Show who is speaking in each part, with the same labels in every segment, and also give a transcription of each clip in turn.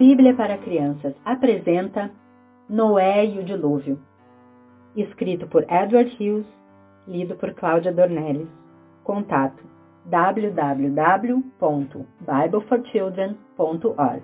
Speaker 1: Bíblia para Crianças apresenta Noé e o Dilúvio, escrito por Edward Hughes, lido por Cláudia Dornelles. Contato www.bibleforchildren.org.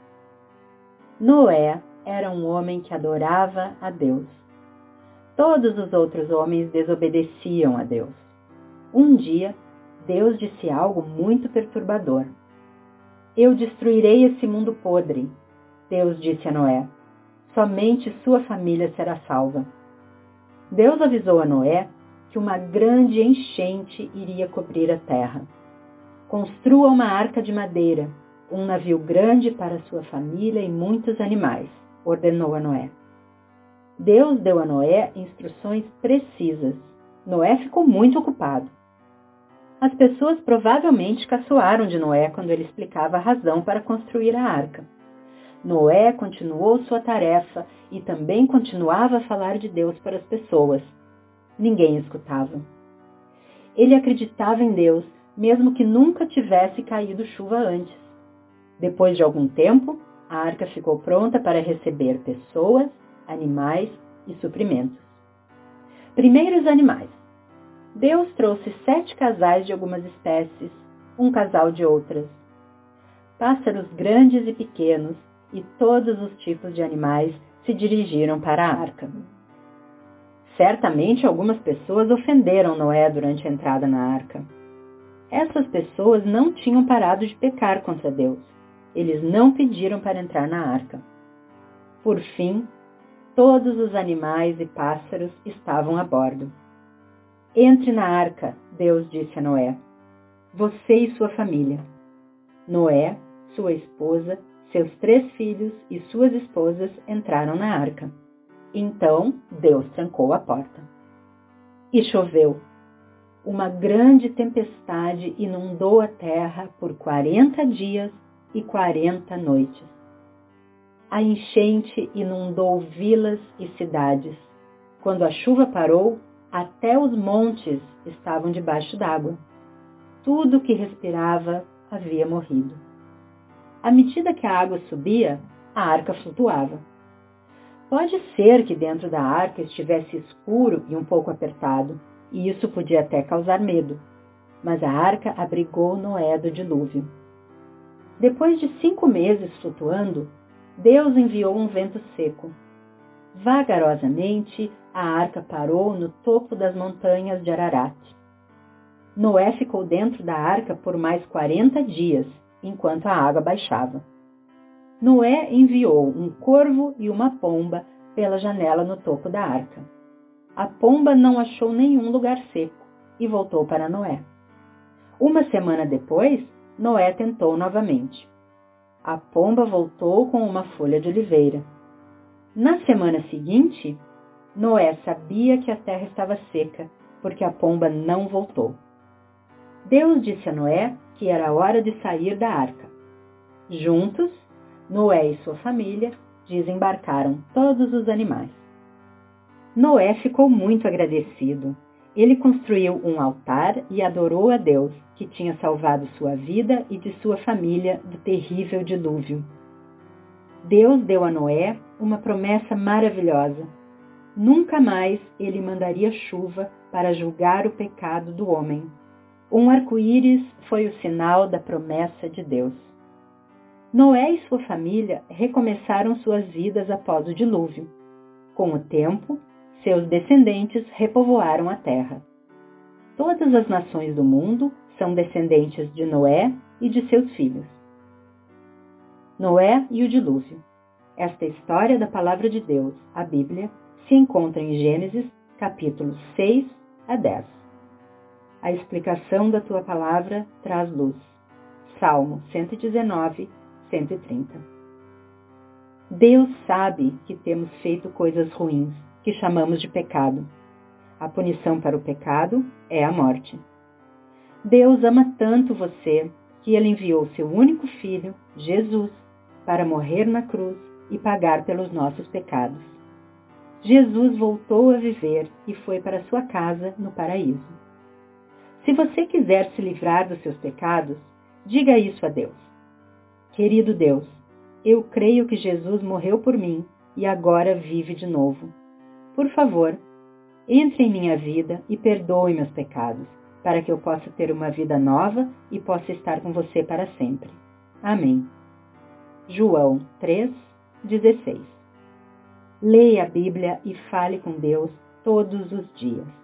Speaker 1: Noé era um homem que adorava a Deus. Todos os outros homens desobedeciam a Deus. Um dia, Deus disse algo muito perturbador. Eu destruirei esse mundo podre, Deus disse a Noé. Somente sua família será salva. Deus avisou a Noé que uma grande enchente iria cobrir a terra. Construa uma arca de madeira, um navio grande para sua família e muitos animais, ordenou a Noé. Deus deu a Noé instruções precisas. Noé ficou muito ocupado. As pessoas provavelmente caçoaram de Noé quando ele explicava a razão para construir a arca. Noé continuou sua tarefa e também continuava a falar de Deus para as pessoas. Ninguém escutava. Ele acreditava em Deus, mesmo que nunca tivesse caído chuva antes. Depois de algum tempo, a arca ficou pronta para receber pessoas, animais e suprimentos. Primeiro os animais. Deus trouxe 7 casais de algumas espécies, um casal de outras. Pássaros grandes e pequenos e todos os tipos de animais se dirigiram para a arca. Certamente algumas pessoas ofenderam Noé durante a entrada na arca. Essas pessoas não tinham parado de pecar contra Deus. Eles não pediram para entrar na arca. Por fim, todos os animais e pássaros estavam a bordo. Entre na arca, Deus disse a Noé. Você e sua família. Noé, sua esposa, seus 3 filhos e suas esposas entraram na arca. Então, Deus trancou a porta. E choveu. Uma grande tempestade inundou a terra por 40 dias e 40 noites. A enchente inundou vilas e cidades. Quando a chuva parou, até os montes estavam debaixo d'água. Tudo que respirava havia morrido. À medida que a água subia, a arca flutuava. Pode ser que dentro da arca estivesse escuro e um pouco apertado, e isso podia até causar medo. Mas a arca abrigou Noé do dilúvio. Depois de 5 meses flutuando, Deus enviou um vento seco. Vagarosamente, a arca parou no topo das montanhas de Ararat. Noé ficou dentro da arca por mais 40 dias, enquanto a água baixava. Noé enviou um corvo e uma pomba pela janela no topo da arca. A pomba não achou nenhum lugar seco e voltou para Noé. Uma semana depois, Noé tentou novamente. A pomba voltou com uma folha de oliveira. Na semana seguinte, Noé sabia que a terra estava seca, porque a pomba não voltou. Deus disse a Noé que era hora de sair da arca. Juntos, Noé e sua família desembarcaram todos os animais. Noé ficou muito agradecido. Ele construiu um altar e adorou a Deus, que tinha salvado sua vida e de sua família do terrível dilúvio. Deus deu a Noé uma promessa maravilhosa. Nunca mais ele mandaria chuva para julgar o pecado do homem. Um arco-íris foi o sinal da promessa de Deus. Noé e sua família recomeçaram suas vidas após o dilúvio. Com o tempo, seus descendentes repovoaram a terra. Todas as nações do mundo são descendentes de Noé e de seus filhos. Noé e o dilúvio. Esta história da palavra de Deus, a Bíblia, se encontra em Gênesis, capítulos 6 a 10. A explicação da tua palavra traz luz. Salmo 119, 130. Deus sabe que temos feito coisas ruins, que chamamos de pecado. A punição para o pecado é a morte. Deus ama tanto você que Ele enviou seu único filho, Jesus, para morrer na cruz e pagar pelos nossos pecados. Jesus voltou a viver e foi para sua casa no paraíso. Se você quiser se livrar dos seus pecados, diga isso a Deus. Querido Deus, Eu creio que Jesus morreu por mim e agora vive de novo. Por favor, entre em minha vida e perdoe meus pecados, para que eu possa ter uma vida nova e possa estar com você para sempre. Amém. João 3:16. Leia a Bíblia e fale com Deus todos os dias.